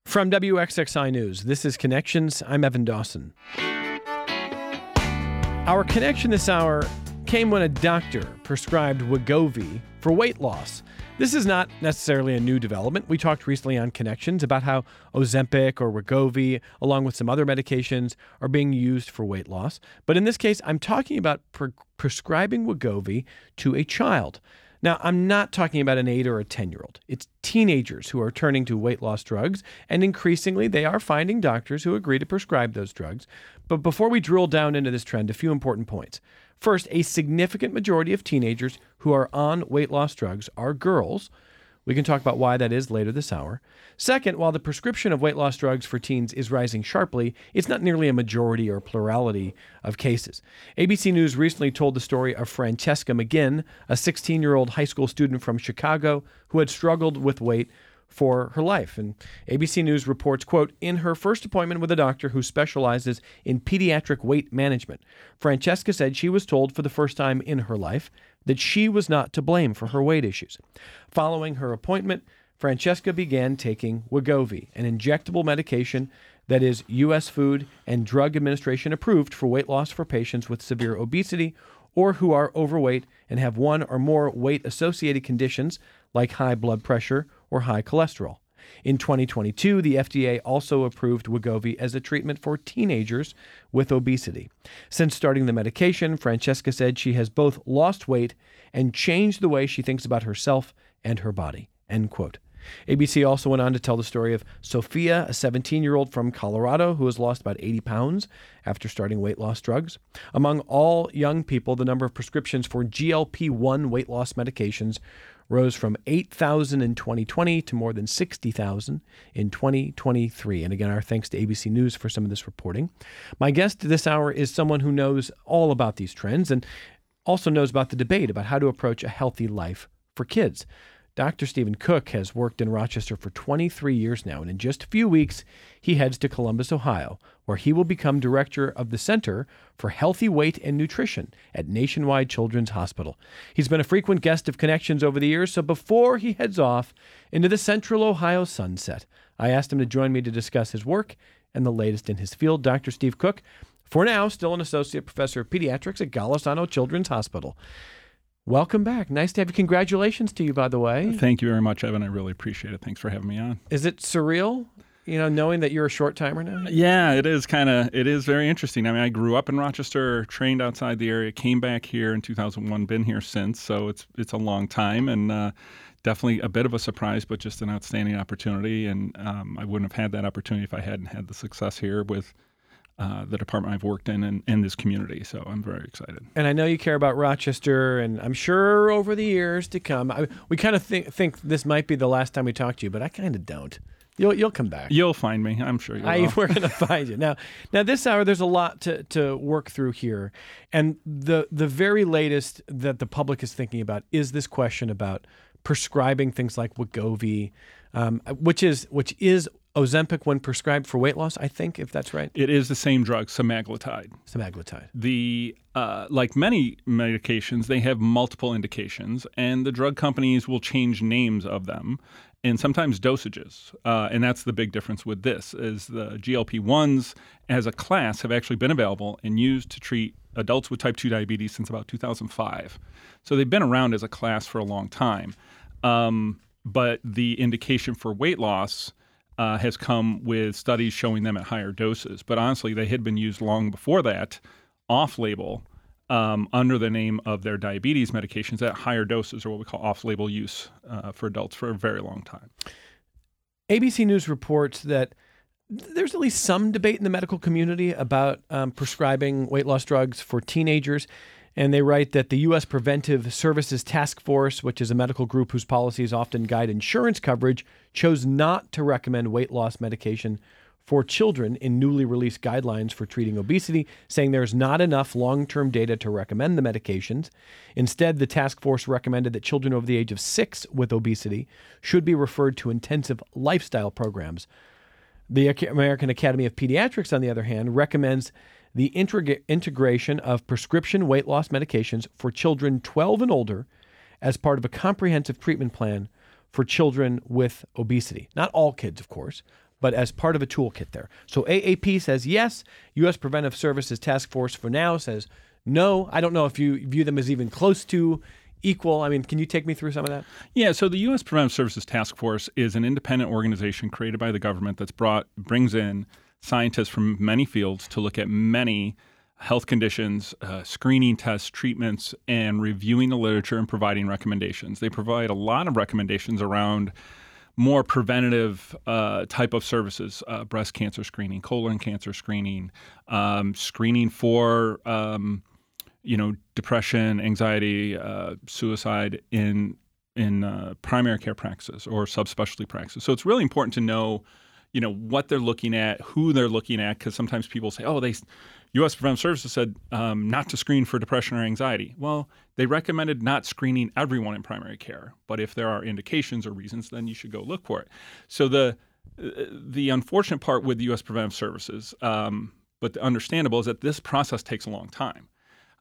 From WXXI News, this is Connections. I'm Evan Dawson. Our connection this hour came when a doctor prescribed Wegovy for weight loss. This is not necessarily a new development. We talked recently on Connections about how Ozempic or Wegovy, along with some other medications, are being used for weight loss. But in this case, I'm talking about prescribing Wegovy to a child. Now, I'm not talking about an 8 or a 10-year-old. It's teenagers who are turning to weight loss drugs, and increasingly they are finding doctors who agree to prescribe those drugs. But before we drill down into this trend, a few important points. First, a significant majority of teenagers who are on weight loss drugs are girls. We can talk about why that is later this hour. Second, while the prescription of weight loss drugs for teens is rising sharply, it's not nearly a majority or plurality of cases. ABC News recently told the story of Francesca McGinn, a 16-year-old high school student from Chicago who had struggled with weight for her life. And ABC News reports, quote, in her first appointment with a doctor who specializes in pediatric weight management, Francesca said she was told for the first time in her life that she was not to blame for her weight issues. Following her appointment, Francesca began taking Wegovy, an injectable medication that is U.S. Food and Drug Administration approved for weight loss for patients with severe obesity or who are overweight and have one or more weight-associated conditions like high blood pressure or high cholesterol. In 2022, the FDA also approved Wegovy as a treatment for teenagers with obesity. Since starting the medication, Francesca said she has both lost weight and changed the way she thinks about herself and her body, end quote. ABC also went on to tell the story of Sophia, a 17-year-old from Colorado who has lost about 80 pounds after starting weight loss drugs. Among all young people, the number of prescriptions for GLP-1 weight loss medications rose from 8,000 in 2020 to more than 60,000 in 2023. And again, our thanks to ABC News for some of this reporting. My guest this hour is someone who knows all about these trends and also knows about the debate about how to approach a healthy life for kids. Dr. Stephen Cook has worked in Rochester for 23 years now, and in just a few weeks, he heads to Columbus, Ohio, where he will become director of the Center for Healthy Weight and Nutrition at Nationwide Children's Hospital. He's been a frequent guest of Connections over the years, so before he heads off into the central Ohio sunset, I asked him to join me to discuss his work and the latest in his field. Dr. Steve Cook, for now, still an associate professor of pediatrics at Golisano Children's Hospital. Welcome back. Nice to have you. Congratulations to you, by the way. Thank you very much, Evan. I really appreciate it. Thanks for having me on. Is it surreal, knowing that you're a short-timer now? Yeah, it is very interesting. I mean, I grew up in Rochester, trained outside the area, came back here in 2001, been here since, so it's a long time, and definitely a bit of a surprise, but just an outstanding opportunity, and I wouldn't have had that opportunity if I hadn't had the success here with the department I've worked in and this community. So I'm very excited. And I know you care about Rochester, and I'm sure over the years to come, we kind of think this might be the last time we talk to you, but I kind of don't. You'll come back. You'll find me. I'm sure you will. We're going to find you. Now this hour, there's a lot to work through here. And the very latest that the public is thinking about is this question about prescribing things like Wegovy, which is Ozempic when prescribed for weight loss, I think, if that's right. It is the same drug, semaglutide. Like many medications, they have multiple indications, and the drug companies will change names of them and sometimes dosages. And that's the big difference with this, is the GLP-1s as a class have actually been available and used to treat adults with type 2 diabetes since about 2005. So they've been around as a class for a long time. But the indication for weight loss has come with studies showing them at higher doses. But honestly, they had been used long before that, off-label, under the name of their diabetes medications at higher doses, or what we call off-label use for adults for a very long time. ABC News reports that there's at least some debate in the medical community about prescribing weight loss drugs for teenagers. And they write that the U.S. Preventive Services Task Force, which is a medical group whose policies often guide insurance coverage, chose not to recommend weight loss medication for children in newly released guidelines for treating obesity, saying there's not enough long-term data to recommend the medications. Instead, the task force recommended that children over the age of 6 with obesity should be referred to intensive lifestyle programs. The American Academy of Pediatrics, on the other hand, recommends the integration of prescription weight loss medications for children 12 and older as part of a comprehensive treatment plan for children with obesity. Not all kids, of course, but as part of a toolkit there. So AAP says yes. U.S. Preventive Services Task Force for now says no. I don't know if you view them as even close to equal. I mean, can you take me through some of that? Yeah, so the U.S. Preventive Services Task Force is an independent organization created by the government that's brings in scientists from many fields to look at many health conditions, screening tests, treatments, and reviewing the literature and providing recommendations. They provide a lot of recommendations around more preventative type of services, breast cancer screening, colon cancer screening, screening for depression, anxiety, suicide in primary care practices or subspecialty practices. So it's really important to know, what they're looking at, who they're looking at, because sometimes people say, U.S. Preventive Services said not to screen for depression or anxiety. Well, they recommended not screening everyone in primary care, but if there are indications or reasons, then you should go look for it. So the unfortunate part with the U.S. Preventive Services, but the understandable, is that this process takes a long time.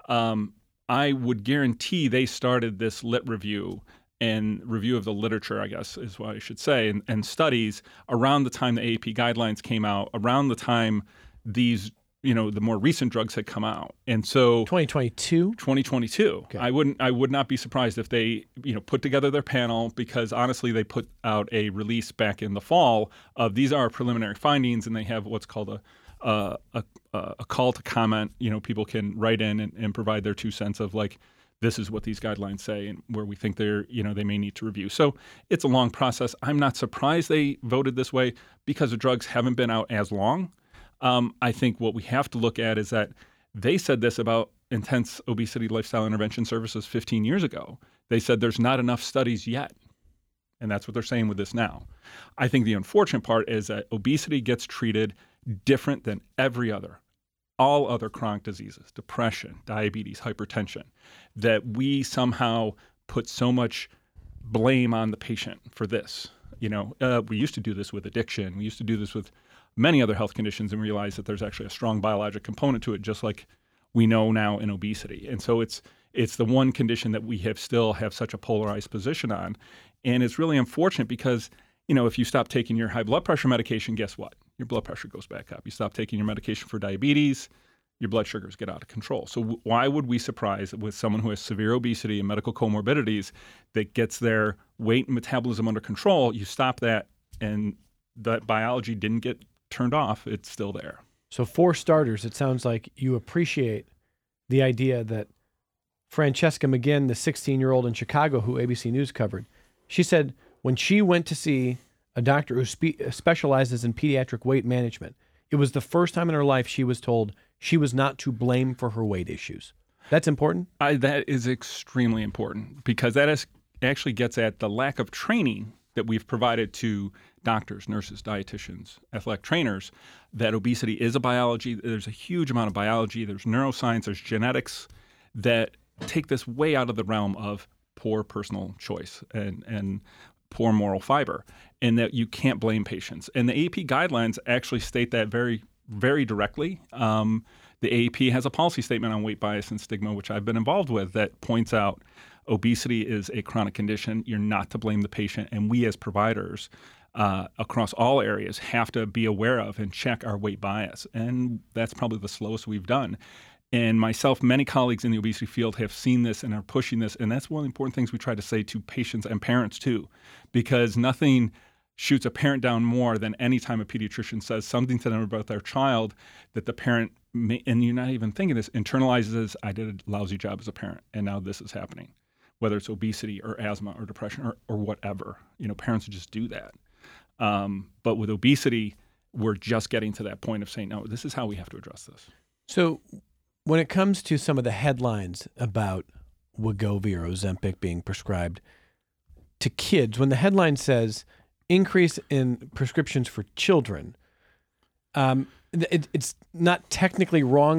I would guarantee they started this lit review and review of the literature, I guess is what I should say, and studies around the time the AAP guidelines came out, around the time these the more recent drugs had come out. And so 2022. Okay. I would not be surprised if they, put together their panel, because honestly, they put out a release back in the fall of these are our preliminary findings, and they have what's called a call to comment. People can write in and provide their 2 cents of this is what these guidelines say and where we think they may need to review. So it's a long process. I'm not surprised they voted this way because the drugs haven't been out as long. I think what we have to look at is that they said this about intense obesity lifestyle intervention services 15 years ago. They said there's not enough studies yet. And that's what they're saying with this now. I think the unfortunate part is that obesity gets treated different than all other chronic diseases, depression, diabetes, hypertension, that we somehow put so much blame on the patient for this. We used to do this with addiction. We used to do this with many other health conditions and realize that there's actually a strong biologic component to it, just like we know now in obesity. And so it's the one condition that we still have such a polarized position on. And it's really unfortunate because, if you stop taking your high blood pressure medication, guess what? Your blood pressure goes back up. You stop taking your medication for diabetes, your blood sugars get out of control. So why would we surprise with someone who has severe obesity and medical comorbidities that gets their weight and metabolism under control? You stop that and that biology didn't get turned off, it's still there. So for starters, it sounds like you appreciate the idea that Francesca McGinn, the 16-year-old in Chicago who ABC News covered, she said when she went to see a doctor who specializes in pediatric weight management, it was the first time in her life she was told she was not to blame for her weight issues. That's important? That is extremely important because that actually gets at the lack of training that we've provided to doctors, nurses, dietitians, athletic trainers, that obesity is a biology. There's a huge amount of biology. There's neuroscience. There's genetics that take this way out of the realm of poor personal choice and poor moral fiber, and that you can't blame patients. And the AAP guidelines actually state that very, very directly. The AAP has a policy statement on weight bias and stigma, which I've been involved with, that points out obesity is a chronic condition. You're not to blame the patient. And we as providers across all areas have to be aware of and check our weight bias. And that's probably the slowest we've done. And myself, many colleagues in the obesity field have seen this and are pushing this. And that's one of the important things we try to say to patients and parents too, because nothing shoots a parent down more than any time a pediatrician says something to them about their child that the parent may, and you're not even thinking this, internalizes, I did a lousy job as a parent, and now this is happening, whether it's obesity or asthma or depression or whatever. Parents just do that. But with obesity, we're just getting to that point of saying, no, this is how we have to address this. So when it comes to some of the headlines about Wegovy or Ozempic being prescribed to kids, when the headline says increase in prescriptions for children, it's not technically wrong, but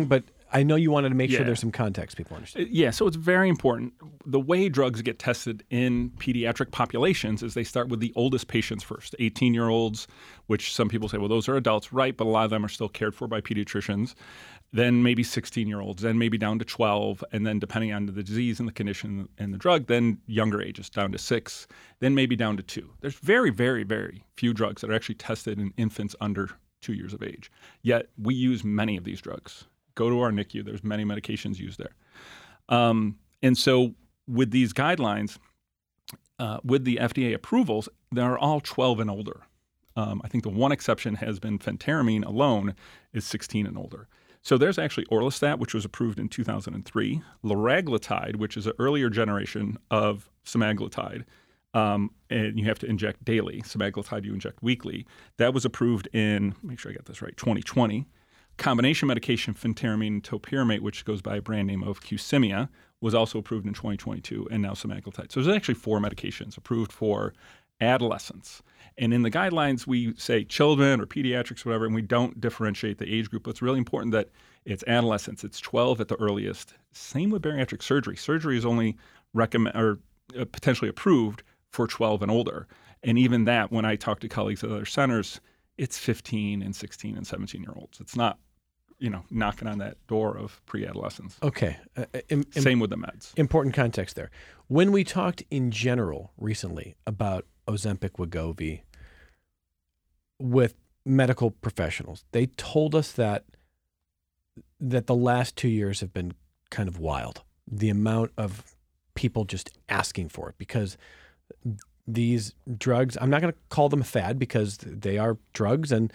I know you wanted to make sure Yeah. there's some context people understand. Yeah, so it's very important. The way drugs get tested in pediatric populations is they start with the oldest patients first, 18-year-olds, which some people say, well, those are adults, right? But a lot of them are still cared for by pediatricians. Then maybe 16-year-olds, then maybe down to 12, and then depending on the disease and the condition and the drug, then younger ages down to 6, then maybe down to 2. There's very, very, very few drugs that are actually tested in infants under 2 years of age. Yet we use many of these drugs. Go to our NICU. There's many medications used there. And so with these guidelines, with the FDA approvals, they're all 12 and older. I think the one exception has been phentermine alone is 16 and older. So there's actually Orlistat, which was approved in 2003, liraglutide, which is an earlier generation of semaglutide, and you have to inject daily. Semaglutide you inject weekly. That was approved in, make sure I got this right, 2020. Combination medication phentermine topiramate, which goes by a brand name of Qsymia, was also approved in 2022, and now semaglutide. So there's actually 4 medications approved for adolescents. And in the guidelines, we say children or pediatrics, whatever, and we don't differentiate the age group. But it's really important that it's adolescents. It's 12 at the earliest. Same with bariatric surgery. Surgery is only potentially approved for 12 and older. And even that, when I talk to colleagues at other centers, it's 15 and 16 and 17-year-olds. It's not, knocking on that door of pre-adolescence. Okay. Same with the meds. Important context there. When we talked in general recently about Ozempic, Wegovy with medical professionals, they told us that the last 2 years have been kind of wild. The amount of people just asking for it because these drugs, I'm not going to call them a fad because they are drugs, and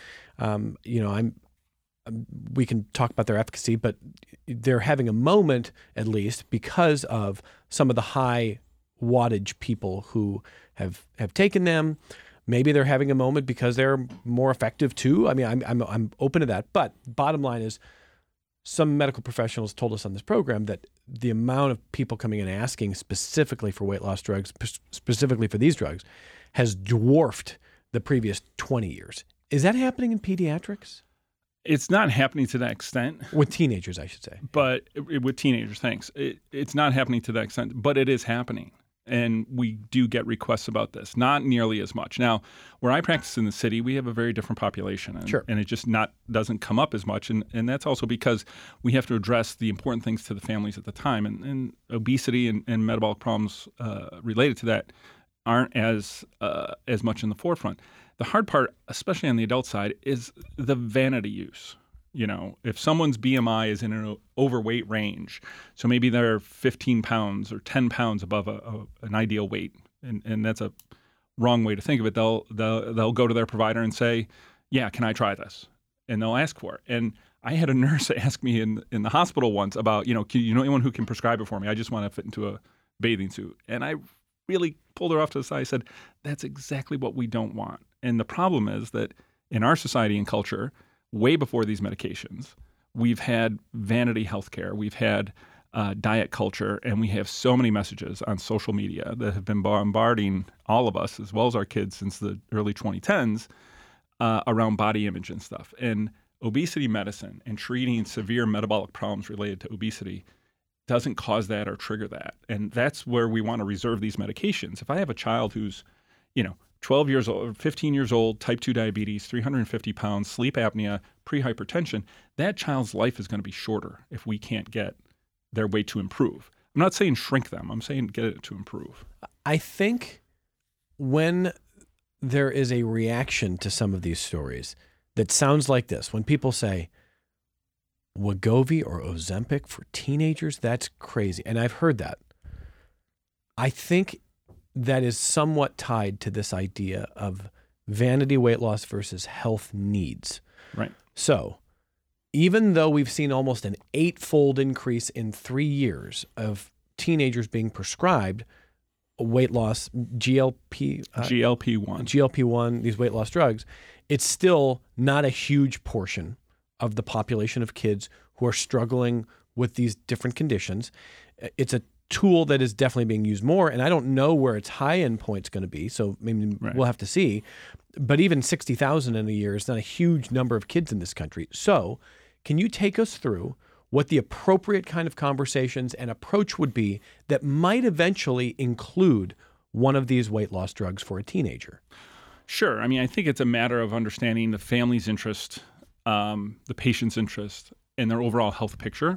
we can talk about their efficacy, but they're having a moment at least because of some of the high wattage people who have taken them. Maybe they're having a moment because they're more effective too. I mean, I'm open to that. But bottom line is, some medical professionals told us on this program that the amount of people coming in asking specifically for weight loss drugs, specifically for these drugs, has dwarfed the previous 20 years. Is that happening in pediatrics? It's not happening to that extent. With teenagers, I should say. But with teenagers, thanks. It's not happening to that extent, but it is happening. And we do get requests about this, not nearly as much. Now, where I practice in the city, we have a very different population, and, Sure. and it just doesn't come up as much. And that's also because we have to address the important things to the families at the time. And obesity and metabolic problems related to that aren't as much in the forefront. The hard part, especially on the adult side, is the vanity use. If someone's BMI is in an overweight range, so maybe they're 15 pounds or 10 pounds above an ideal weight, and that's a wrong way to think of it. They'll go to their provider and say, "Yeah, can I try this?" And they'll ask for it. And I had a nurse ask me in the hospital once about, you know anyone who can prescribe it for me? I just want to fit into a bathing suit. And I really pulled her off to the side. I said, "That's exactly what we don't want." And the problem is that in our society and culture, way before these medications, we've had vanity healthcare, we've had diet culture, and we have so many messages on social media that have been bombarding all of us, as well as our kids, since the early 2010s around body image and stuff. And obesity medicine and treating severe metabolic problems related to obesity doesn't cause that or trigger that. And that's where we want to reserve these medications. If I have a child who's, 12 years old, 15 years old, type 2 diabetes, 350 pounds, sleep apnea, pre-hypertension, that child's life is going to be shorter if we can't get their weight to improve. I'm not saying shrink them. I'm saying get it to improve. I think when there is a reaction to some of these stories that sounds like this, when people say, Wegovy or Ozempic for teenagers, that's crazy. And I've heard that. I think that is somewhat tied to this idea of vanity weight loss versus health needs. Right. So even though we've seen almost an 8-fold increase in 3 years of teenagers being prescribed weight loss, GLP-1, these weight loss drugs, it's still not a huge portion of the population of kids who are struggling with these different conditions. It's a tool that is definitely being used more, and I don't know where its high-end point's going to be, so maybe we'll have to see. But even 60,000 in a year is not a huge number of kids in this country. So can you take us through what the appropriate kind of conversations and approach would be that might eventually include one of these weight loss drugs for a teenager? Sure. I mean, I think it's a matter of understanding the family's interest, the patient's interest, and their overall health picture.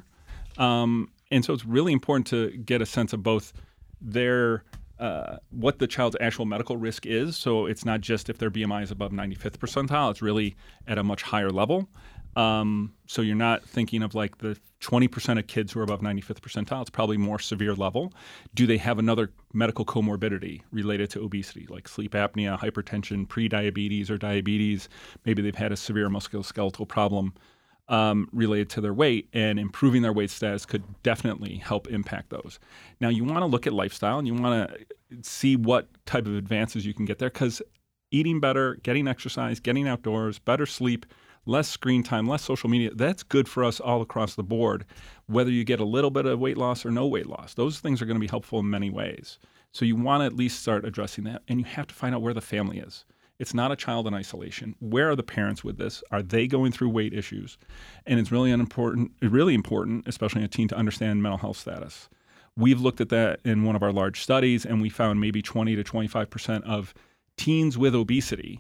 And so it's really important to get a sense of both their what the child's actual medical risk is. So it's not just if their BMI is above 95th percentile, it's really at a much higher level. So you're not thinking of like the 20% of kids who are above 95th percentile. It's probably more severe level. Do they have another medical comorbidity related to obesity, like sleep apnea, hypertension, prediabetes or diabetes? Maybe they've had a severe musculoskeletal problem related to their weight, and improving their weight status could definitely help impact those. Now, you want to look at lifestyle and you want to see what type of advances you can get there, because eating better, getting exercise, getting outdoors, better sleep, less screen time, less social media, that's good for us all across the board, whether you get a little bit of weight loss or no weight loss. Those things are going to be helpful in many ways. So you want to at least start addressing that, and you have to find out where the family is. It's not a child in isolation. Where are the parents with this? Are they going through weight issues? And it's really important, especially in a teen, to understand mental health status. We've looked at that in one of our large studies, and we found maybe 20 to 25% of teens with obesity,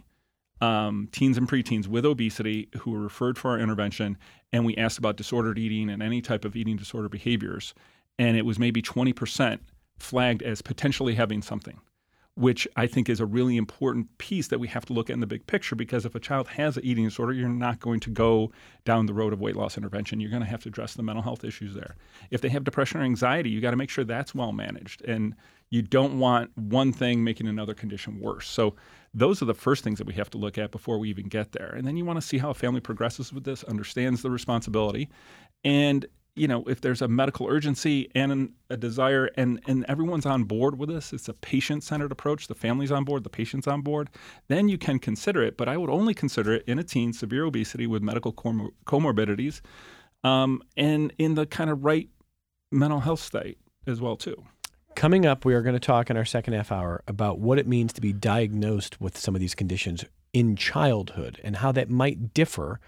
teens and preteens with obesity who were referred for our intervention, and we asked about disordered eating and any type of eating disorder behaviors, and it was maybe 20% flagged as potentially having something, which I think is a really important piece that we have to look at in the big picture, because if a child has an eating disorder, you're not going to go down the road of weight loss intervention. You're going to have to address the mental health issues there. If they have depression or anxiety, you got to make sure that's well managed. And you don't want one thing making another condition worse. So those are the first things that we have to look at before we even get there. And then you want to see how a family progresses with this, understands the responsibility, and if there's a medical urgency and a desire and everyone's on board with this, it's a patient-centered approach, the family's on board, the patient's on board, then you can consider it. But I would only consider it in a teen, severe obesity with medical comorbidities, and in the kind of right mental health state as well, too. Coming up, we are going to talk in our second half hour about what it means to be diagnosed with some of these conditions in childhood and how that might differ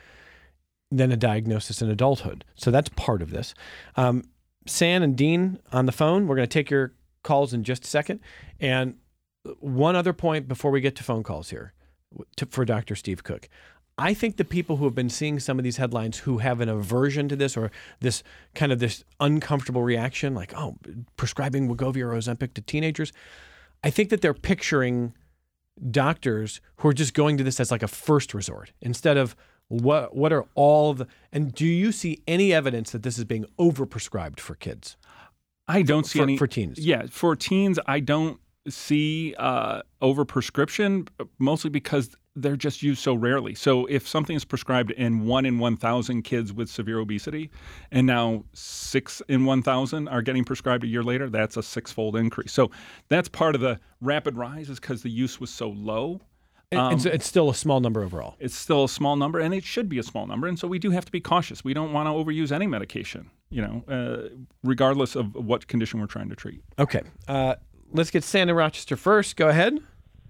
than a diagnosis in adulthood. So that's part of this. San and Dean on the phone. We're going to take your calls in just a second. And one other point before we get to phone calls here for Dr. Steve Cook. I think the people who have been seeing some of these headlines who have an aversion to this or this kind of this uncomfortable reaction, like, oh, prescribing Wegovy or Ozempic to teenagers, I think that they're picturing doctors who are just going to this as like a first resort instead of what are all of the, and do you see any evidence that this is being overprescribed for kids? I don't see any. For teens. Yeah, for teens, I don't see overprescription, mostly because they're just used so rarely. So if something is prescribed in 1 in 1,000 kids with severe obesity, and now 6 in 1,000 are getting prescribed a year later, that's a 6-fold increase. So that's part of the rapid rise, is because the use was so low. And so it's still a small number overall. It's still a small number, and it should be a small number. And so we do have to be cautious. We don't want to overuse any medication, regardless of what condition we're trying to treat. Okay. Let's get Santa Rochester first. Go ahead.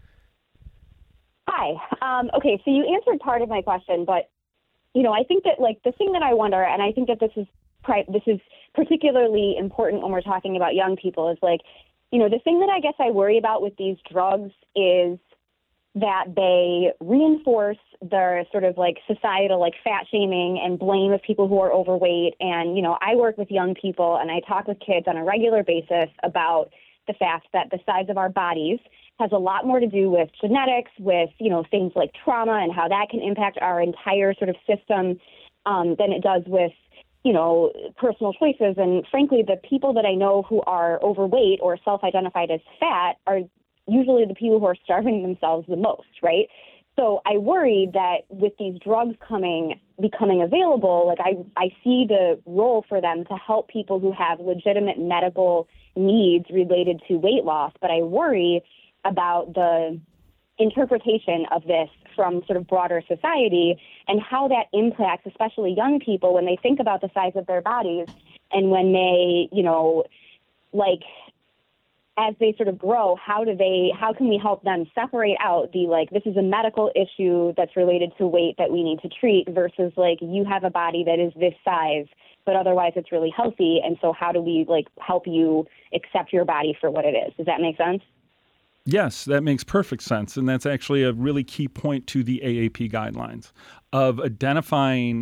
Hi. Okay, so you answered part of my question, but, I think that, the thing that I wonder, and I think that this is particularly important when we're talking about young people, is, the thing that I guess I worry about with these drugs is that they reinforce the sort of societal fat shaming and blame of people who are overweight. And, I work with young people and I talk with kids on a regular basis about the fact that the size of our bodies has a lot more to do with genetics, with, things like trauma and how that can impact our entire sort of system than it does with, personal choices. And frankly, the people that I know who are overweight or self-identified as fat are usually the people who are starving themselves the most, right? So I worry that with these drugs becoming available, I see the role for them to help people who have legitimate medical needs related to weight loss, but I worry about the interpretation of this from sort of broader society and how that impacts especially young people when they think about the size of their bodies and when they, as they sort of grow, how can we help them separate out the, like, this is a medical issue that's related to weight that we need to treat versus, like, you have a body that is this size, but otherwise it's really healthy. And so how do we, like, help you accept your body for what it is? Does that make sense? Yes, that makes perfect sense. And that's actually a really key point to the AAP guidelines of identifying,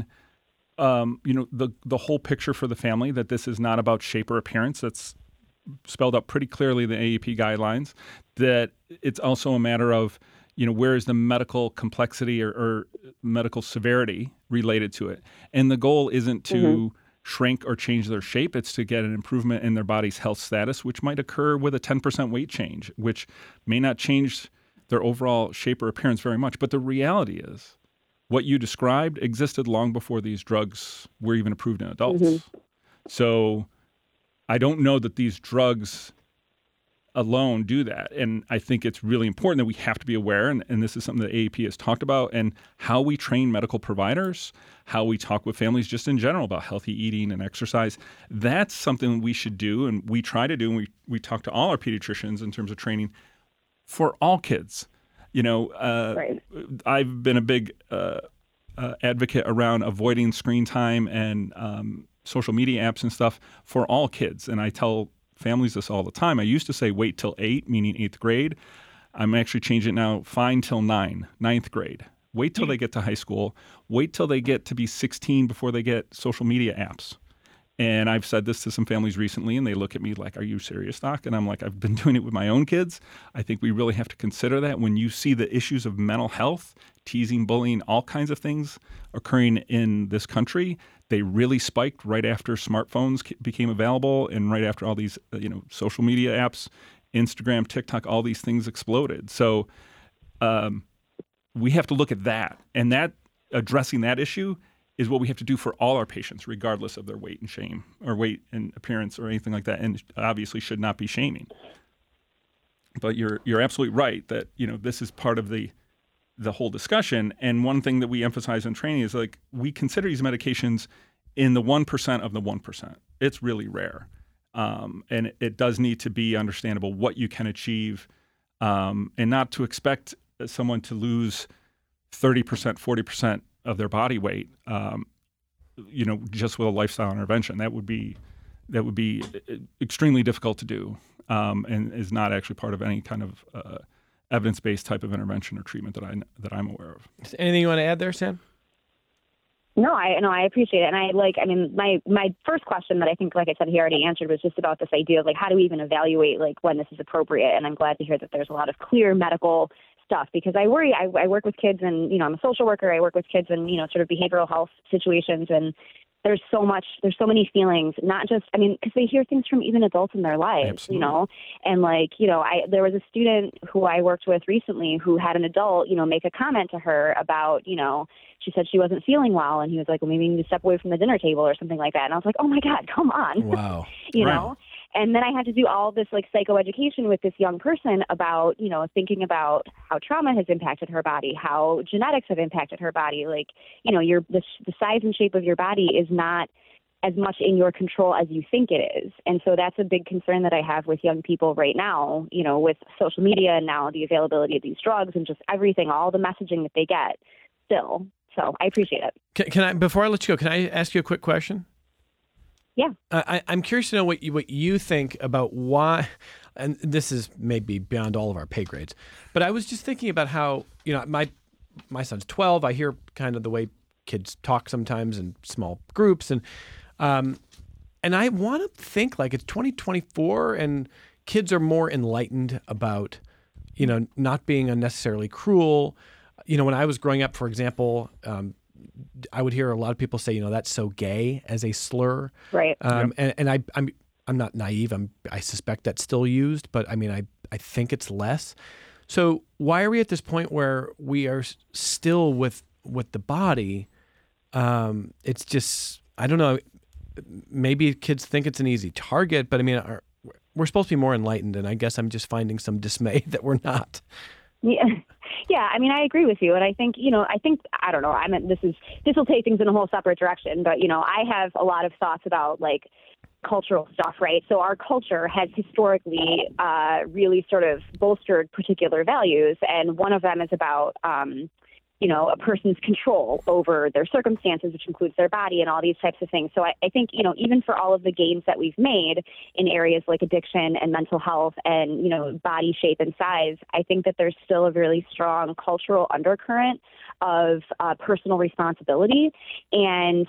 the whole picture for the family, that this is not about shape or appearance. That's spelled out pretty clearly in the AAP guidelines, that it's also a matter of, where is the medical complexity or medical severity related to it. And the goal isn't to shrink or change their shape. It's to get an improvement in their body's health status, which might occur with a 10% weight change, which may not change their overall shape or appearance very much. But the reality is what you described existed long before these drugs were even approved in adults. So I don't know that these drugs alone do that. And I think it's really important that we have to be aware, and this is something that AAP has talked about, and how we train medical providers, how we talk with families just in general about healthy eating and exercise. That's something we should do, and we try to do, and we talk to all our pediatricians in terms of training for all kids. Right. I've been a big advocate around avoiding screen time and social media apps and stuff for all kids. And I tell families this all the time. I used to say wait till 8, meaning 8th grade. I'm actually changing it now, fine till 9, 9th grade. Wait till they get to high school. Wait till they get to be 16 before they get social media apps. And I've said this to some families recently, and they look at me like, are you serious, Doc? And I'm like, I've been doing it with my own kids. I think we really have to consider that when you see the issues of mental health, teasing, bullying, all kinds of things occurring in this country. They really spiked right after smartphones became available and right after all these, social media apps, Instagram, TikTok, all these things exploded. So we have to look at that, and that addressing that issue is what we have to do for all our patients, regardless of their weight and shame or weight and appearance or anything like that. And obviously should not be shaming. But you're absolutely right that, this is part of the whole discussion. And one thing that we emphasize in training is, like, we consider these medications in the 1% of the 1%. It's really rare. And it does need to be understandable what you can achieve, and not to expect someone to lose 30%, 40% of their body weight, just with a lifestyle intervention. That would be extremely difficult to do, and is not actually part of any kind of evidence-based type of intervention or treatment that I'm aware of. Anything you want to add there, Sam? No, I appreciate it. And my first question that I think, like I said, he already answered was just about this idea of, like, how do we even evaluate, like, when this is appropriate? And I'm glad to hear that there's a lot of clear medical stuff, because I worry, I work with kids, and, I'm a social worker. I work with kids in, sort of behavioral health situations, and there's so many feelings, not just, because they hear things from even adults in their lives, Absolutely. And there was a student who I worked with recently who had an adult, make a comment to her about, she said she wasn't feeling well, and he was like, well, maybe you need to step away from the dinner table or something like that. And I was like, oh my God, come on. Wow. you know? And then I had to do all this, like, psychoeducation with this young person about, thinking about how trauma has impacted her body, how genetics have impacted her body. Like, the size and shape of your body is not as much in your control as you think it is. And so that's a big concern that I have with young people right now, with social media and now the availability of these drugs and just everything, all the messaging that they get still. So I appreciate it. Can I, before I let you go, can I ask you a quick question? Yeah. I'm curious to know what you think about why, and this is maybe beyond all of our pay grades, but I was just thinking about how, my son's 12. I hear kind of the way kids talk sometimes in small groups, and I want to think like it's 2024 and kids are more enlightened about, not being unnecessarily cruel. When I was growing up, for example, I would hear a lot of people say, that's so gay as a slur. Right. And I'm not naive. I suspect that's still used, but I think it's less. So why are we at this point where we are still with the body? It's just, I don't know. Maybe kids think it's an easy target, but we're supposed to be more enlightened, and I guess I'm just finding some dismay that we're not. Yeah, I agree with you, and I think, I don't know. This will take things in a whole separate direction, but I have a lot of thoughts about, like, cultural stuff, right? So our culture has historically really sort of bolstered particular values, and one of them is about a person's control over their circumstances, which includes their body and all these types of things. So I think, even for all of the gains that we've made in areas like addiction and mental health and, body shape and size, I think that there's still a really strong cultural undercurrent of personal responsibility. And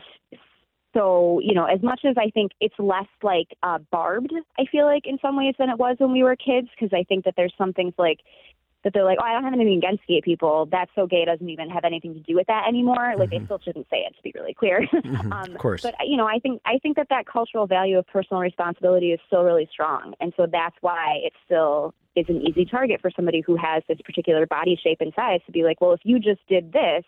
so, as much as I think it's less like barbed, I feel like in some ways than it was when we were kids, because I think that there's some things like that they're like, oh, I don't have anything against gay people. That's so gay doesn't even have anything to do with that anymore. Like they still shouldn't say it, to be really clear. Of course. But I think that cultural value of personal responsibility is still really strong, and so that's why it still is an easy target for somebody who has this particular body shape and size to be like, well, if you just did this,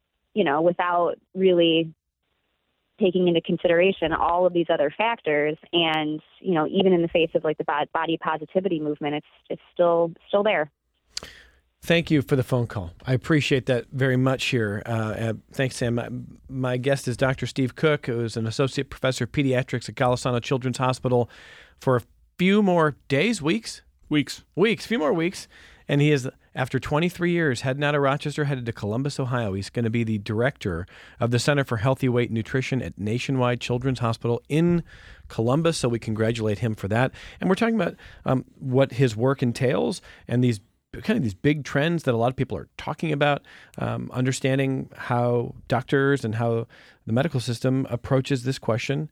without really taking into consideration all of these other factors, and even in the face of like the body positivity movement, it's still there. Thank you for the phone call. I appreciate that very much here. Thanks, Sam. My guest is Dr. Steve Cook, who is an associate professor of pediatrics at Golisano Children's Hospital for a few more days, weeks, few more weeks. And he is, after 23 years, heading out of Rochester, headed to Columbus, Ohio. He's going to be the director of the Center for Healthy Weight Nutrition at Nationwide Children's Hospital in Columbus. So we congratulate him for that. And we're talking about what his work entails and these big trends that a lot of people are talking about, understanding how doctors and how the medical system approaches this question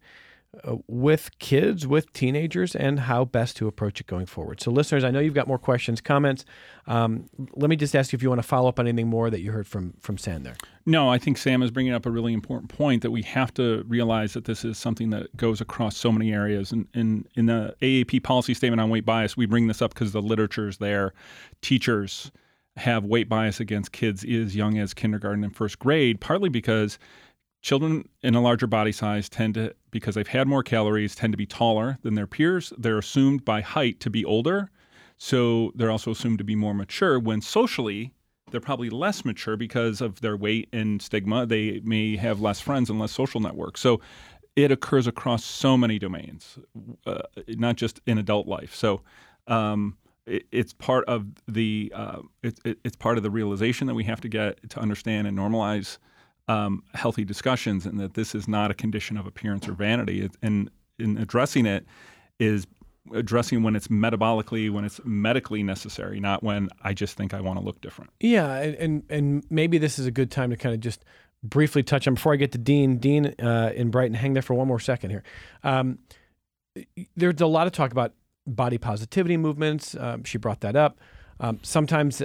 with kids, with teenagers, and how best to approach it going forward. So listeners, I know you've got more questions, comments. Let me just ask you if you want to follow up on anything more that you heard from Sam there. No, I think Sam is bringing up a really important point that we have to realize that this is something that goes across so many areas. And in the AAP policy statement on weight bias, we bring this up because the literature is there. Teachers have weight bias against kids as young as kindergarten and first grade, partly because children in a larger body size tend to, because they've had more calories, tend to be taller than their peers. They're assumed by height to be older. So they're also assumed to be more mature, when socially they're probably less mature because of their weight and stigma. They may have less friends and less social networks. So it occurs across so many domains, not just in adult life. So it's part of the it's part of the realization that we have to get to understand and normalize healthy discussions, and that this is not a condition of appearance or vanity. And in addressing it is addressing when it's metabolically, when it's medically necessary, not when I just think I want to look different. Yeah, and maybe this is a good time to kind of just briefly touch on, before I get to Dean. Dean in Brighton, hang there for one more second here. There's a lot of talk about body positivity movements. She brought that up. Sometimes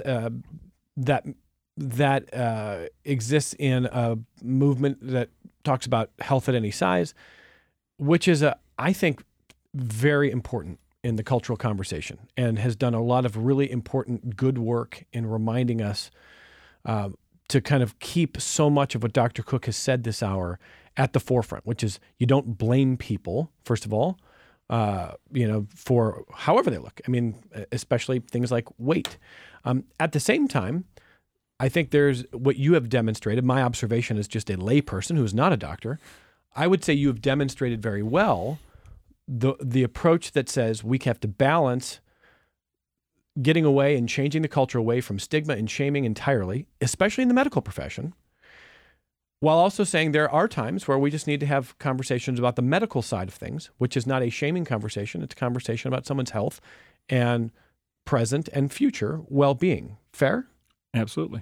that exists in a movement that talks about health at any size, which is, I think, very important in the cultural conversation, and has done a lot of really important good work in reminding us to kind of keep so much of what Dr. Cook has said this hour at the forefront, which is you don't blame people, first of all, for however they look. I mean, especially things like weight. At the same time, I think there's what you have demonstrated. My observation as just a layperson who is not a doctor, I would say you have demonstrated very well the approach that says we have to balance getting away and changing the culture away from stigma and shaming entirely, especially in the medical profession, while also saying there are times where we just need to have conversations about the medical side of things, which is not a shaming conversation. It's a conversation about someone's health and present and future well-being. Fair? Absolutely.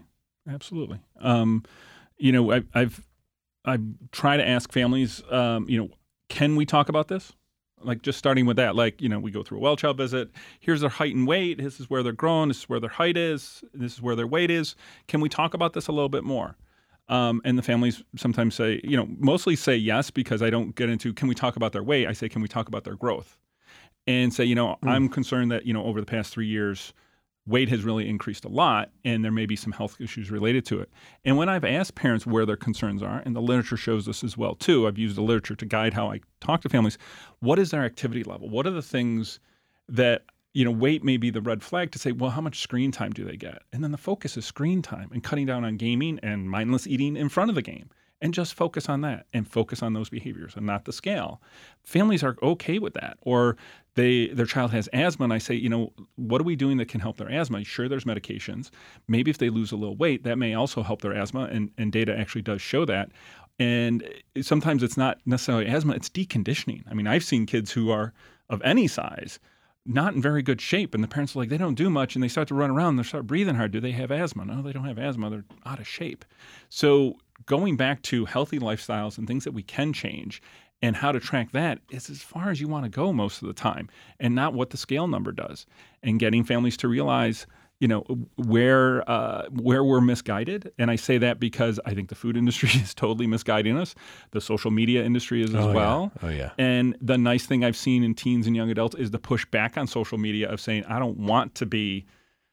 I've tried to ask families, can we talk about this? Like, just starting with that, we go through a well child visit. Here's their height and weight. This is where they're grown. This is where their height is. This is where their weight is. Can we talk about this a little bit more? And the families sometimes say, mostly say yes, because I don't get into, can we talk about their weight? I say, can we talk about their growth? And say, I'm concerned that, over the past 3 years, weight has really increased a lot, and there may be some health issues related to it. And when I've asked parents where their concerns are, and the literature shows this as well too, I've used the literature to guide how I talk to families, what is their activity level? What are the things that, weight may be the red flag to say, well, how much screen time do they get? And then the focus is screen time and cutting down on gaming and mindless eating in front of the game. and just focus on that and focus on those behaviors and not the scale. Families are okay with that. Or their child has asthma, and I say, what are we doing that can help their asthma? Sure, there's medications. Maybe if they lose a little weight, that may also help their asthma, and data actually does show that. And sometimes it's not necessarily asthma, it's deconditioning. I mean, I've seen kids who are of any size not in very good shape, and the parents are like, they don't do much, and they start to run around, and they start breathing hard. Do they have asthma? No, they don't have asthma. They're out of shape. So going back to healthy lifestyles and things that we can change and how to track that is as far as you want to go most of the time, and not what the scale number does. And getting families to realize, where we're misguided. And I say that because I think the food industry is totally misguiding us. The social media industry is as well. Yeah. Oh, yeah. And the nice thing I've seen in teens and young adults is the push back on social media of saying, I don't want to be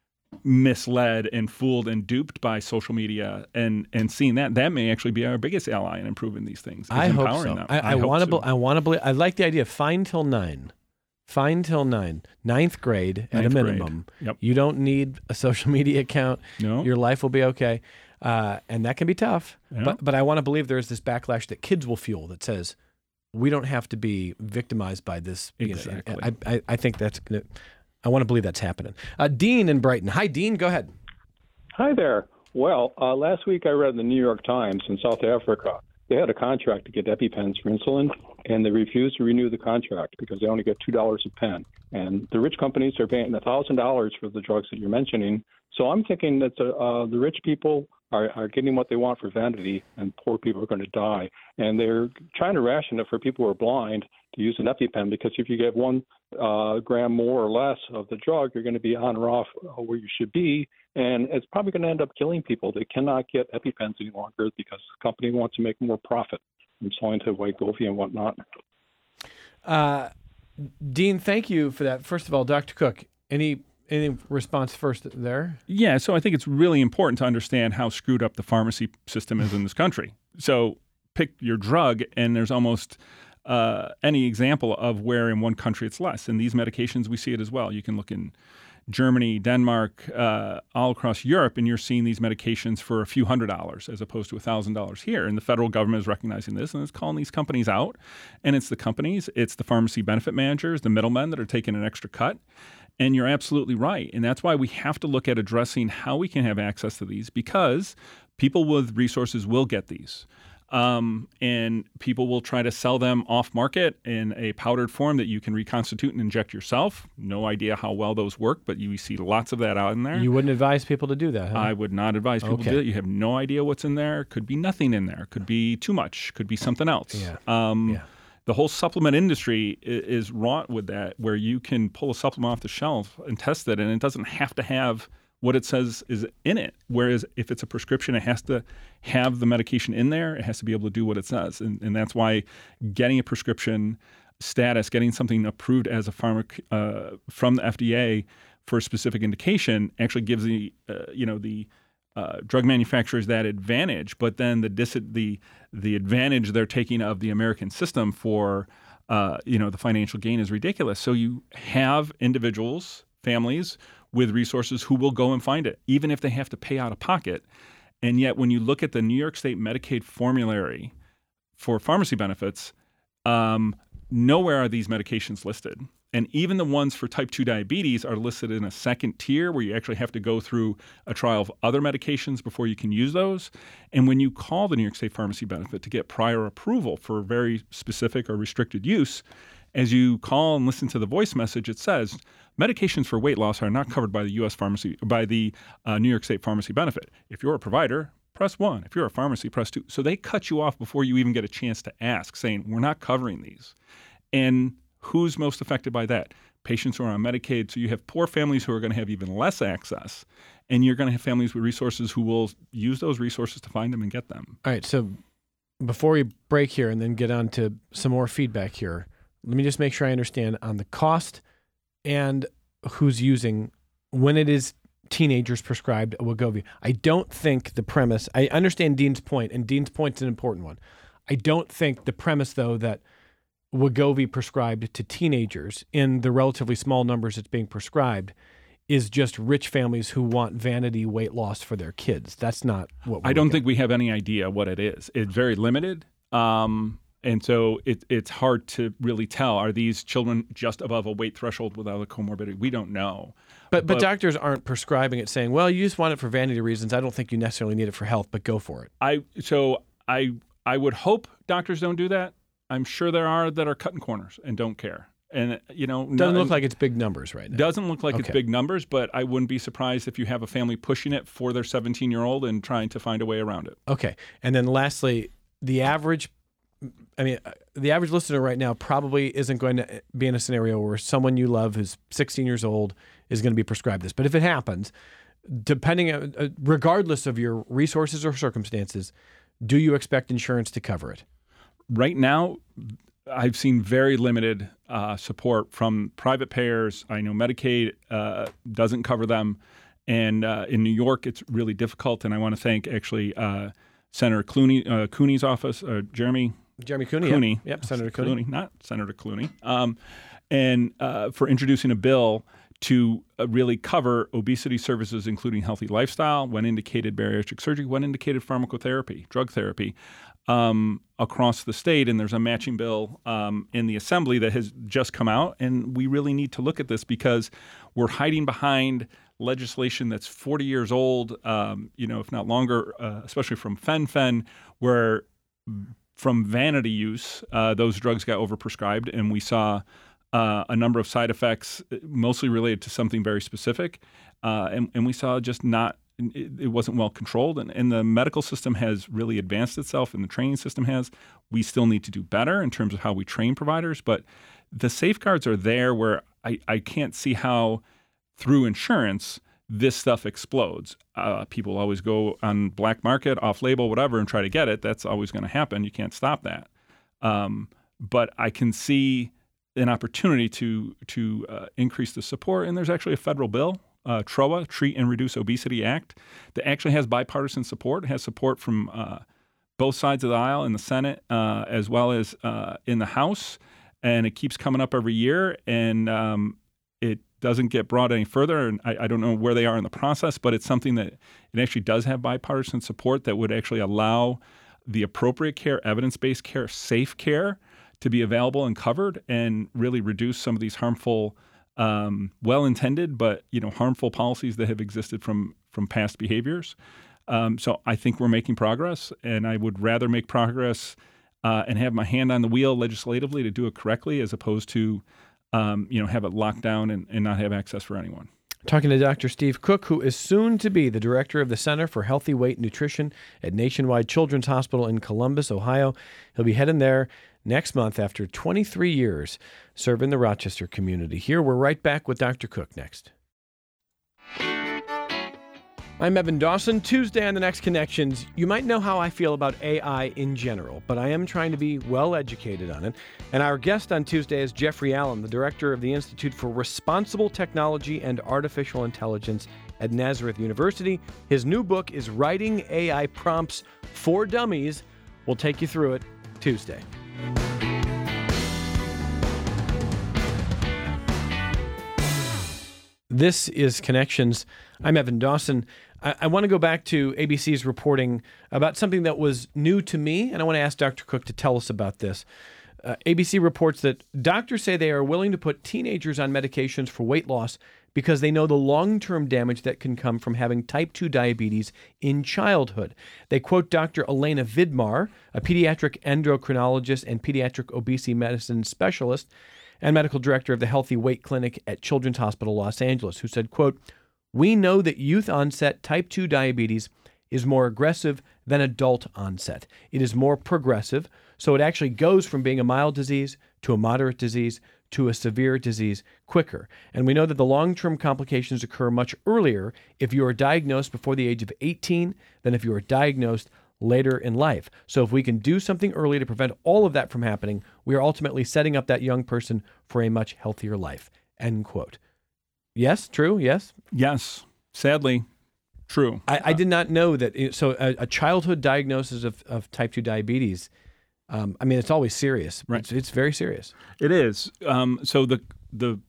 misled and fooled and duped by social media, and seeing that may actually be our biggest ally in improving these things. I hope so. Them. I want to believe. I like the idea of fine till 9. Fine till 9. 9th grade at a minimum. Yep. You don't need a social media account. No. Your life will be okay. And that can be tough. Yeah. But I want to believe there's this backlash that kids will feel that says, we don't have to be victimized by this. Exactly. I think that's going to, I want to believe that's happening. Dean in Brighton. Hi, Dean. Go ahead. Hi there. Well, last week I read in the New York Times in South Africa, they had a contract to get EpiPens for insulin, and they refused to renew the contract because they only get $2 a pen. And the rich companies are paying $1,000 for the drugs that you're mentioning. So I'm thinking that the rich people are getting what they want for vanity, and poor people are going to die. And they're trying to ration it for people who are blind to use an EpiPen, because if you get 1 gram more or less of the drug, you're going to be on or off where you should be. And it's probably going to end up killing people. They cannot get EpiPens any longer because the company wants to make more profit from selling to Wegovy and whatnot. Dean, thank you for that. First of all, Dr. Cook, any response first there? Yeah, so I think it's really important to understand how screwed up the pharmacy system is in this country. So pick your drug, and there's almost any example of where in one country it's less. And these medications, we see it as well. You can look in Germany, Denmark, all across Europe, and you're seeing these medications for a few $100s as opposed to $1,000 here. And the federal government is recognizing this, and it's calling these companies out. And it's the companies, it's the pharmacy benefit managers, the middlemen that are taking an extra cut. And you're absolutely right. And that's why we have to look at addressing how we can have access to these, because people with resources will get these. And people will try to sell them off market in a powdered form that you can reconstitute and inject yourself. No idea how well those work, but you see lots of that out in there. You wouldn't advise people to do that, huh? I would not advise people to do it. You have no idea what's in there. Could be nothing in there. Could be too much. Could be something else. Yeah. The whole supplement industry is wrought with that, where you can pull a supplement off the shelf and test it, and it doesn't have to have what it says is in it. Whereas if it's a prescription, it has to have the medication in there. It has to be able to do what it says. And that's why getting a prescription status, getting something approved as a from the FDA for a specific indication actually gives the drug manufacturers that advantage. But then the advantage they're taking of the American system for the financial gain is ridiculous. So you have individuals, families with resources who will go and find it, even if they have to pay out of pocket. And yet when you look at the New York State Medicaid formulary for pharmacy benefits, nowhere are these medications listed. And even the ones for type 2 diabetes are listed in a second tier where you actually have to go through a trial of other medications before you can use those. And when you call the New York State Pharmacy Benefit to get prior approval for very specific or restricted use, as you call and listen to the voice message, it says medications for weight loss are not covered by the New York State Pharmacy Benefit. If you're a provider, press 1. If you're a pharmacy, press 2. So they cut you off before you even get a chance to ask, saying, we're not covering these. And who's most affected by that? Patients who are on Medicaid. So you have poor families who are going to have even less access, and you're going to have families with resources who will use those resources to find them and get them. All right. So before we break here and then get on to some more feedback here, let me just make sure I understand on the cost and who's using when it is teenagers prescribed Wegovy. I don't think the premise, I understand Dean's point, and Dean's point's an important one. I don't think the premise, though, that Wegovy prescribed to teenagers in the relatively small numbers it's being prescribed is just rich families who want vanity weight loss for their kids. That's not what I don't think we have any idea what it is. It's very limited. And so it's hard to really tell. Are these children just above a weight threshold without a comorbidity? We don't know. But doctors aren't prescribing it saying, well, you just want it for vanity reasons. I don't think you necessarily need it for health, but go for it. I would hope doctors don't do that. I'm sure there are that are cutting corners and don't care. And, doesn't look like it's big numbers right now. Doesn't look like it's big numbers, but I wouldn't be surprised if you have a family pushing it for their 17-year-old and trying to find a way around it. Okay. And then lastly, the average listener right now probably isn't going to be in a scenario where someone you love who's 16 years old is going to be prescribed this. But if it happens, regardless of your resources or circumstances, do you expect insurance to cover it? Right now, I've seen very limited support from private payers. I know Medicaid doesn't cover them. And in New York, it's really difficult. And I want to thank actually Senator Cooney's office, Jeremy Cooney. Yep, Senator Cooney. Not Senator Clooney. And for introducing a bill to really cover obesity services, including healthy lifestyle, when indicated bariatric surgery, when indicated pharmacotherapy, drug therapy, across the state. And there's a matching bill in the Assembly that has just come out. And we really need to look at this because we're hiding behind legislation that's 40 years old, if not longer, especially from fen-phen, where from vanity use, those drugs got overprescribed. And we saw a number of side effects, mostly related to something very specific. And we saw just it wasn't well controlled. And the medical system has really advanced itself and the training system has. We still need to do better in terms of how we train providers. But the safeguards are there where I can't see how through insurance this stuff explodes. People always go on black market, off-label, whatever, and try to get it. That's always going to happen. You can't stop that. But I can see an opportunity to increase the support. And there's actually a federal bill, TROA, Treat and Reduce Obesity Act, that actually has bipartisan support. It has support from both sides of the aisle in the Senate as well as in the House. And it keeps coming up every year. And it doesn't get brought any further. And I don't know where they are in the process, but it's something that it actually does have bipartisan support that would actually allow the appropriate care, evidence-based care, safe care to be available and covered and really reduce some of these harmful, well-intended, but harmful policies that have existed from past behaviors. So I think we're making progress, and I would rather make progress and have my hand on the wheel legislatively to do it correctly as opposed to have it locked down and not have access for anyone. Talking to Dr. Steve Cook, who is soon to be the director of the Center for Healthy Weight Nutrition at Nationwide Children's Hospital in Columbus, Ohio. He'll be heading there next month after 23 years serving the Rochester community. Here, we're right back with Dr. Cook next. I'm Evan Dawson. Tuesday on The Next Connections, you might know how I feel about AI in general, but I am trying to be well educated on it. And our guest on Tuesday is Jeffrey Allen, the director of the Institute for Responsible Technology and Artificial Intelligence at Nazareth University. His new book is Writing AI Prompts for Dummies. We'll take you through it Tuesday. This is Connections. I'm Evan Dawson. I want to go back to ABC's reporting about something that was new to me, and I want to ask Dr. Cook to tell us about this. ABC reports that doctors say they are willing to put teenagers on medications for weight loss because they know the long-term damage that can come from having type 2 diabetes in childhood. They quote Dr. Elena Vidmar, a pediatric endocrinologist and pediatric obesity medicine specialist and medical director of the Healthy Weight Clinic at Children's Hospital Los Angeles, who said, quote, "We know that youth-onset type 2 diabetes is more aggressive than adult onset. It is more progressive, so it actually goes from being a mild disease to a moderate disease to a severe disease quicker. And we know that the long-term complications occur much earlier if you are diagnosed before the age of 18 than if you are diagnosed later in life. So if we can do something early to prevent all of that from happening, we are ultimately setting up that young person for a much healthier life." End quote. Yes, true, yes? Yes, sadly, true. I did not know that. So a childhood diagnosis of type 2 diabetes, it's always serious. Right. It's very serious. It is. So the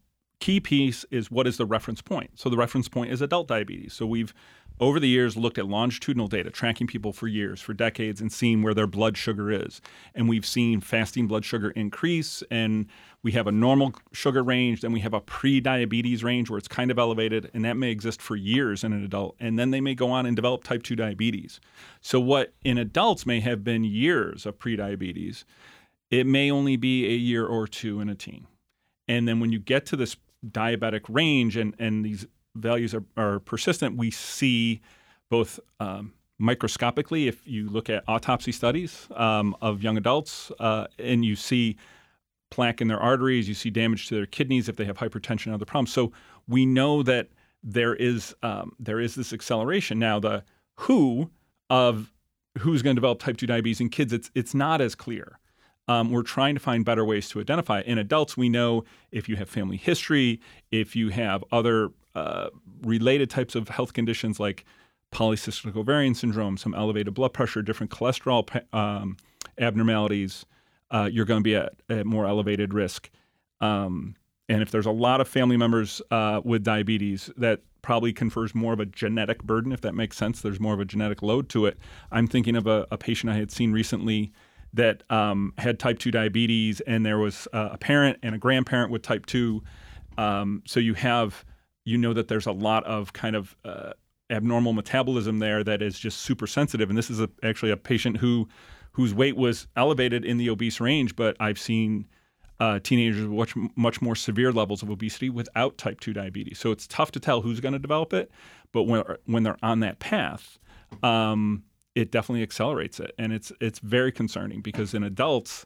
key piece is what is the reference point? So the reference point is adult diabetes. So we've, over the years, looked at longitudinal data, tracking people for years, for decades, and seeing where their blood sugar is. And we've seen fasting blood sugar increase, and we have a normal sugar range, then we have a pre-diabetes range where it's kind of elevated, and that may exist for years in an adult, and then they may go on and develop type 2 diabetes. So what in adults may have been years of pre-diabetes, it may only be a year or two in a teen. And then when you get to this diabetic range and these values are persistent, we see both microscopically, if you look at autopsy studies of young adults, and you see plaque in their arteries, you see damage to their kidneys if they have hypertension and other problems. So we know that there is this acceleration. Now, the who of who's going to develop type 2 diabetes in kids, it's not as clear. We're trying to find better ways to identify it. In adults, we know if you have family history, if you have other related types of health conditions like polycystic ovarian syndrome, some elevated blood pressure, different cholesterol abnormalities, you're going to be at more elevated risk. And if there's a lot of family members with diabetes, that probably confers more of a genetic burden, if that makes sense. There's more of a genetic load to it. I'm thinking of a patient I had seen recently that had type 2 diabetes, and there was a parent and a grandparent with type 2. So you know that there's a lot of kind of abnormal metabolism there that is just super sensitive. And this is actually a patient whose weight was elevated in the obese range, but I've seen teenagers with much more severe levels of obesity without type 2 diabetes. So it's tough to tell who's going to develop it, but when they're on that path, it definitely accelerates it. And it's very concerning because in adults,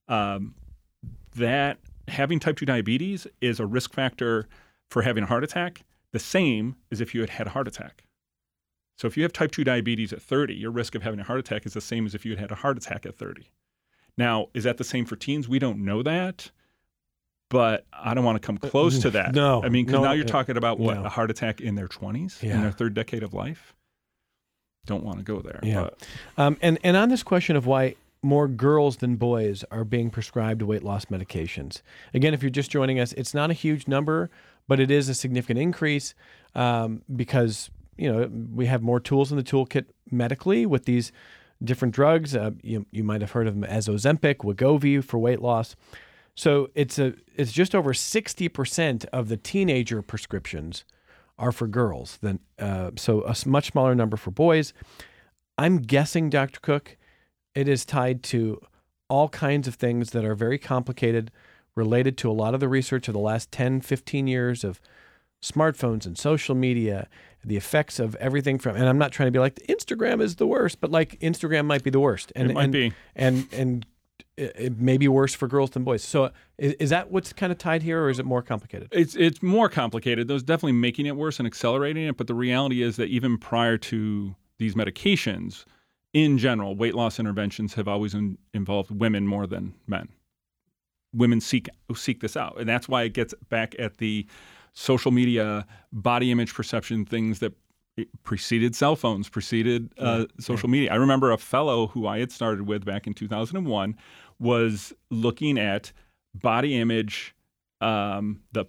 that having type 2 diabetes is a risk factor for having a heart attack, the same as if you had a heart attack. So if you have type 2 diabetes at 30, your risk of having a heart attack is the same as if you had a heart attack at 30. Now, is that the same for teens? We don't know that, but I don't want to come close to that. No. I mean, because now you're talking about no. a heart attack in their 20s, in their third decade of life? Don't want to go there. Yeah. And on this question of why more girls than boys are being prescribed weight loss medications. Again, if you're just joining us, it's not a huge number, but it is a significant increase because we have more tools in the toolkit medically with these different drugs. You might have heard of them as Ozempic, Wegovy for weight loss. So it's just over 60% of the teenager prescriptions are for girls. So a much smaller number for boys. I'm guessing, Dr. Cook, it is tied to all kinds of things that are very complicated, related to a lot of the research of the last 10, 15 years of smartphones and social media, the effects of everything from, and I'm not trying to be like, Instagram is the worst, but like Instagram might be the worst. And, it might be. And it may be worse for girls than boys. So is that what's kind of tied here, or is it more complicated? It's more complicated. Those definitely making it worse and accelerating it. But the reality is that even prior to these medications, in general, weight loss interventions have always involved women more than men. Women seek this out. And that's why it gets back at the social media, body image perception things that preceded cell phones, preceded social media. I remember a fellow who I had started with back in 2001 was looking at body image, the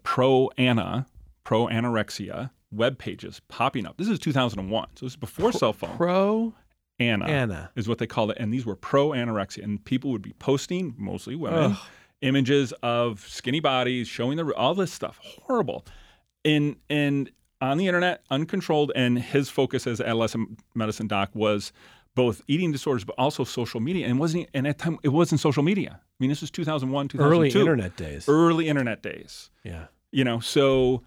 pro-anorexia web pages popping up. This is 2001, so this is before cell phone. Pro-ana is what they called it, and these were pro-anorexia, and people would be posting, mostly women, images of skinny bodies, showing all this stuff, horrible, and on the internet, uncontrolled, and his focus as adolescent medicine doc was both eating disorders, but also social media. And at that time, it wasn't social media. I mean, this was 2001, 2002. Early internet days. Yeah. So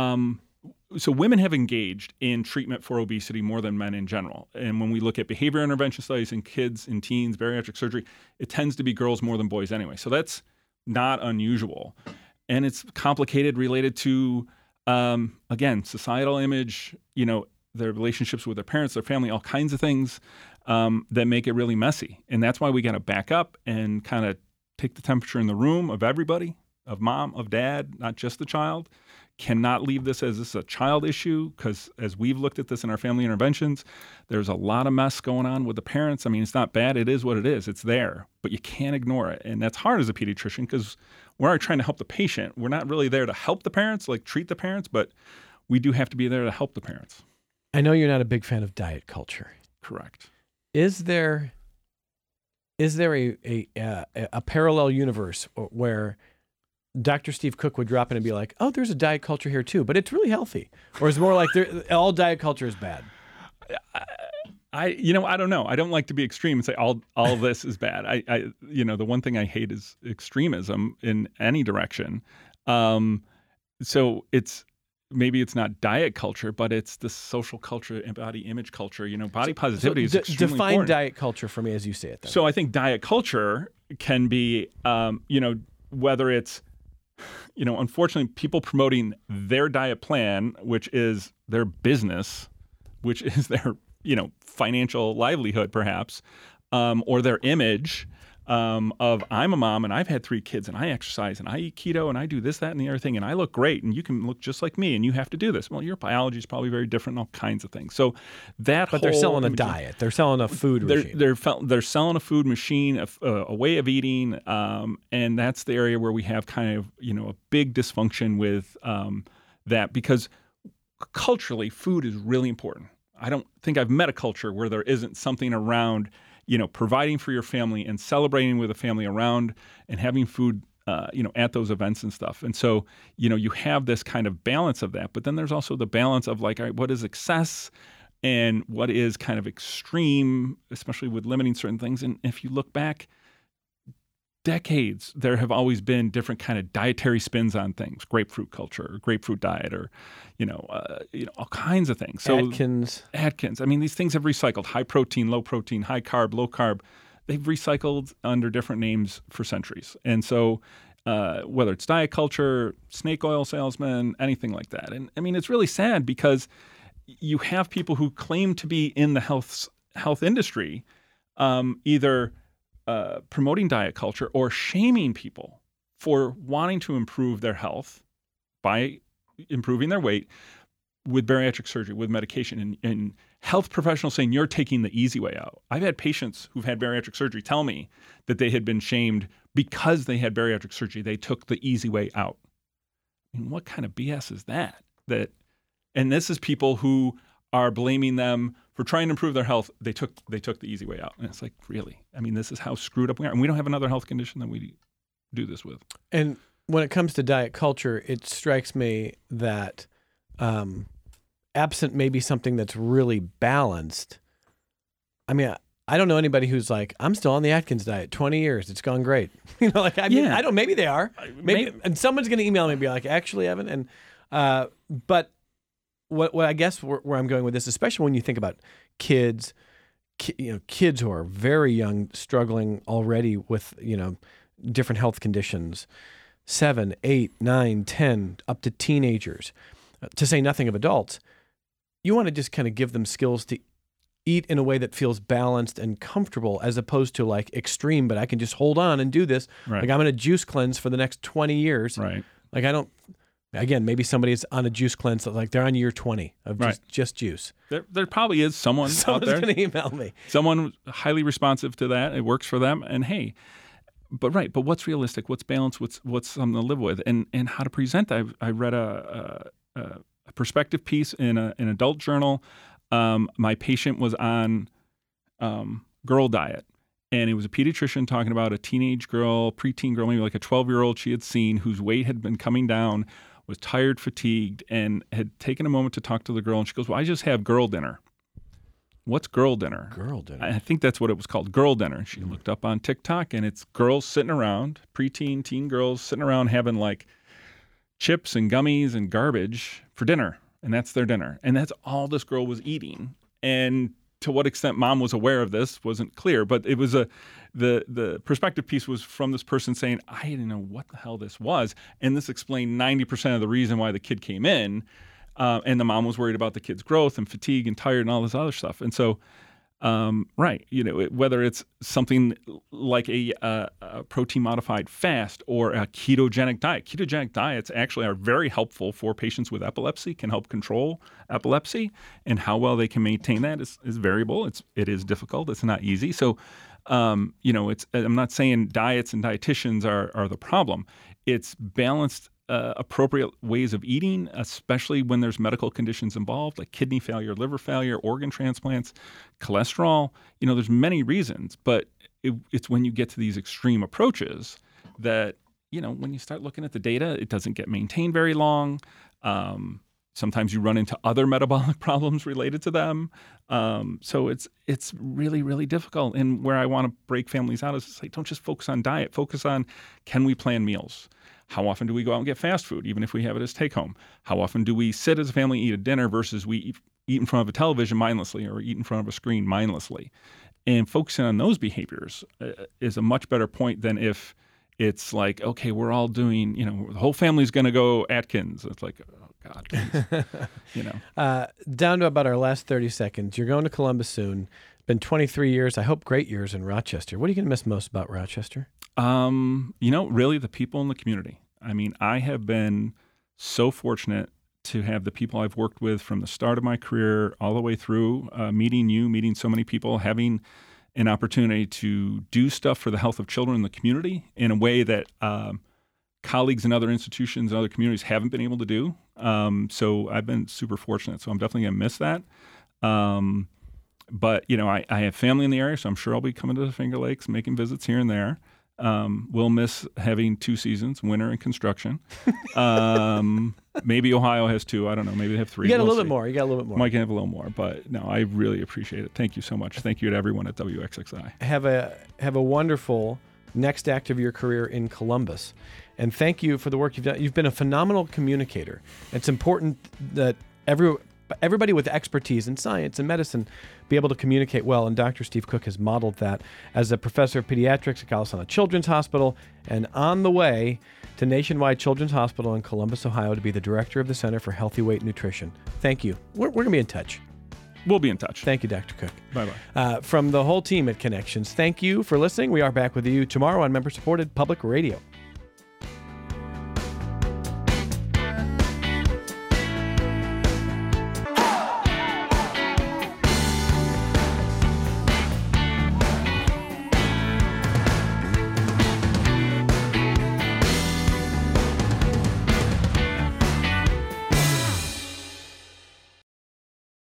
women have engaged in treatment for obesity more than men in general. And when we look at behavior intervention studies in kids, in teens, bariatric surgery, it tends to be girls more than boys anyway. So that's not unusual. And it's complicated, related to again, societal image, their relationships with their parents, their family, all kinds of things that make it really messy. And that's why we got to back up and kind of take the temperature in the room of everybody, of mom, of dad, not just the child, cannot leave this as this is a child issue, because as we've looked at this in our family interventions, there's a lot of mess going on with the parents. I mean, it's not bad. It is what it is. It's there, but you can't ignore it. And that's hard as a pediatrician because we're trying to help the patient. We're not really there to help the parents, like treat the parents, but we do have to be there to help the parents. I know you're not a big fan of diet culture. Correct. Is there a parallel universe where Dr. Steve Cook would drop in and be like, "Oh, there's a diet culture here too, but it's really healthy," or is it more like all diet culture is bad? I don't know. I don't like to be extreme and say all of this is bad. The one thing I hate is extremism in any direction. So maybe it's not diet culture, but it's the social culture and body image culture. Body positivity is extremely define important. diet culture for me as you say it. Then. So I think diet culture can be, whether it's, unfortunately, people promoting their diet plan, which is their business, which is their, financial livelihood, perhaps, or their image of I'm a mom and I've had 3 kids and I exercise and I eat keto and I do this, that, and the other thing and I look great and you can look just like me and you have to do this. Well, your biology is probably very different and all kinds of things. So but they're selling a diet. They're selling a food machine. They're selling a food machine, a way of eating, and that's the area where we have kind of a big dysfunction with that, because culturally food is really important. I don't think I've met a culture where there isn't something around providing for your family and celebrating with the family around and having food, at those events and stuff. And so, you have this kind of balance of that. But then there's also the balance of like, all right, what is excess and what is kind of extreme, especially with limiting certain things. And if you look back decades, there have always been different kind of dietary spins on things, grapefruit culture, or grapefruit diet, or, all kinds of things. So Atkins. I mean, these things have recycled: high protein, low protein, high carb, low carb. They've recycled under different names for centuries. And so whether it's diet culture, snake oil salesmen, anything like that. And I mean, it's really sad because you have people who claim to be in the health industry, either promoting diet culture or shaming people for wanting to improve their health by improving their weight with bariatric surgery, with medication, and health professionals saying you're taking the easy way out. I've had patients who've had bariatric surgery tell me that they had been shamed because they had bariatric surgery. They took the easy way out. I mean, what kind of BS is that? And this is people who are blaming them for trying to improve their health. They took the easy way out. And it's like, really? I mean, this is how screwed up we are. And we don't have another health condition that we do this with. And when it comes to diet culture, it strikes me that absent maybe something that's really balanced. I mean, I don't know anybody who's like, I'm still on the Atkins diet, 20 years, it's gone great. I don't, maybe they are. Maybe, and someone's going to email me and be like, actually, Evan. And but what I guess where I'm going with this, especially when you think about kids who are very young, struggling already with, different health conditions, 7, 8, 9, 10, up to teenagers, to say nothing of adults. You want to just kind of give them skills to eat in a way that feels balanced and comfortable, as opposed to like extreme, but I can just hold on and do this. Right. Like I'm going to juice cleanse for the next 20 years. Right. Like again, maybe somebody's on a juice cleanse, like they're on year 20 of just juice. There probably is someone's out there. Going to email me. Someone highly responsive to that. It works for them. And hey, but what's realistic? What's balanced? What's something to live with? And how to present that. I read a perspective piece in an adult journal. My patient was on girl diet. And it was a pediatrician talking about a teenage girl, preteen girl, maybe like a 12-year-old she had seen, whose weight had been coming down, was tired, fatigued, and had taken a moment to talk to the girl. And she goes, well, I just have girl dinner. What's girl dinner? Girl dinner. I think that's what it was called, girl dinner. And she looked up on TikTok, and it's girls sitting around, preteen, teen girls sitting around having like chips and gummies and garbage for dinner. And that's their dinner. And that's all this girl was eating. And to what extent mom was aware of this wasn't clear, but it was the perspective piece was from this person saying, I didn't know what the hell this was. And this explained 90% of the reason why the kid came in. And the mom was worried about the kid's growth and fatigue and tired and all this other stuff. And so, whether it's something like a a protein-modified fast or a ketogenic diet. Ketogenic diets actually are very helpful for patients with epilepsy, can help control epilepsy, and how well they can maintain that is variable. It is difficult. It's not easy. So, I'm not saying diets and dietitians are the problem. It's balanced, appropriate ways of eating, especially when there's medical conditions involved, like kidney failure, liver failure, organ transplants, cholesterol. There's many reasons, but it's when you get to these extreme approaches that, when you start looking at the data, it doesn't get maintained very long. Sometimes you run into other metabolic problems related to them. So it's really, really difficult. And where I want to break families out is don't just focus on diet. Focus on, can we plan meals? How often do we go out and get fast food, even if we have it as take home? How often do we sit as a family and eat a dinner versus we eat in front of a television mindlessly or eat in front of a screen mindlessly? And focusing on those behaviors is a much better point than if it's like, okay, we're all doing, the whole family's going to go Atkins. It's like, oh, God, please. Down to about our last 30 seconds. You're going to Columbus soon. Been 23 years, I hope great years in Rochester. What are you going to miss most about Rochester? Really the people in the community. I mean, I have been so fortunate to have the people I've worked with from the start of my career all the way through, meeting so many people, having an opportunity to do stuff for the health of children in the community in a way that colleagues in other institutions and other communities haven't been able to do. So I've been super fortunate. So I'm definitely going to miss that. But, I have family in the area, so I'm sure I'll be coming to the Finger Lakes, making visits here and there. We'll miss having 2 seasons, winter and construction. Maybe Ohio has 2. I don't know. Maybe they have 3. You got a little bit more. Might have a little more. But no, I really appreciate it. Thank you so much. Thank you to everyone at WXXI. Have a wonderful next act of your career in Columbus. And thank you for the work you've done. You've been a phenomenal communicator. It's important that everybody with expertise in science and medicine be able to communicate well, and Dr. Steve Cook has modeled that as a professor of pediatrics at Golisano Children's Hospital and on the way to Nationwide Children's Hospital in Columbus, Ohio, to be the director of the Center for Healthy Weight Nutrition. Thank you. We're going to be in touch. We'll be in touch. Thank you, Dr. Cook. Bye-bye. From the whole team at Connections, thank you for listening. We are back with you tomorrow on member-supported public radio.